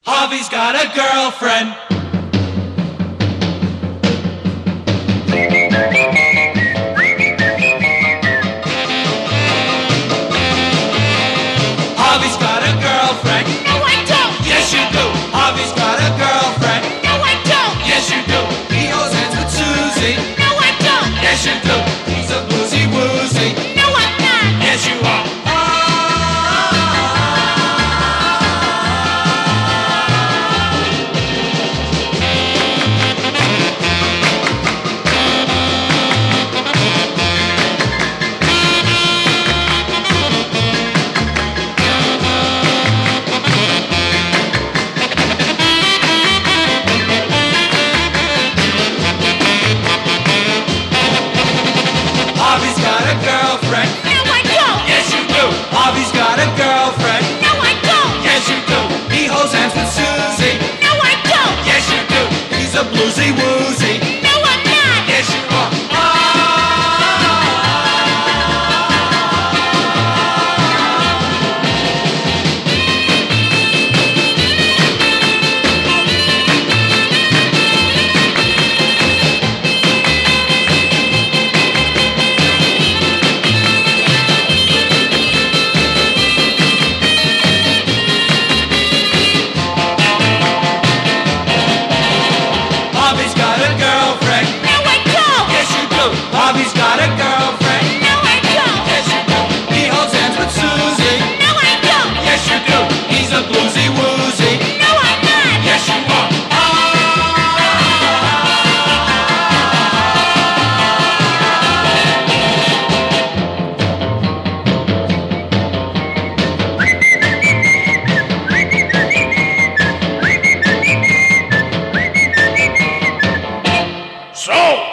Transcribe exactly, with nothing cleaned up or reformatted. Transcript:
Harvey's got a girlfriend. Harvey's got a girlfriend. No, I don't. Yes, you do. Harvey's got a girlfriend. No, I don't. Yes, you do. He holds hands with Susie. No, I don't. Yes, you do. He's a bluesy woozy. No, I'm not. Yes, you are. Harvey's got a girlfriend. No, I don't. Yes, you do. Harvey's got a girlfriend. No, I don't. Yes, you do. He holds hands with Susie. No, I don't. Yes, you do. He's a bluesy woozy. No, I'm not. Yes, you are. Harvey's got a girlfriend. No, I don't. Yes, you do. Harvey's got a girlfriend. No, I don't. Yes, you do. He holds hands with Susie. No, I don't. Yes, you do. He's a bluesy woozy. No, I'm not. Yes, you are. So,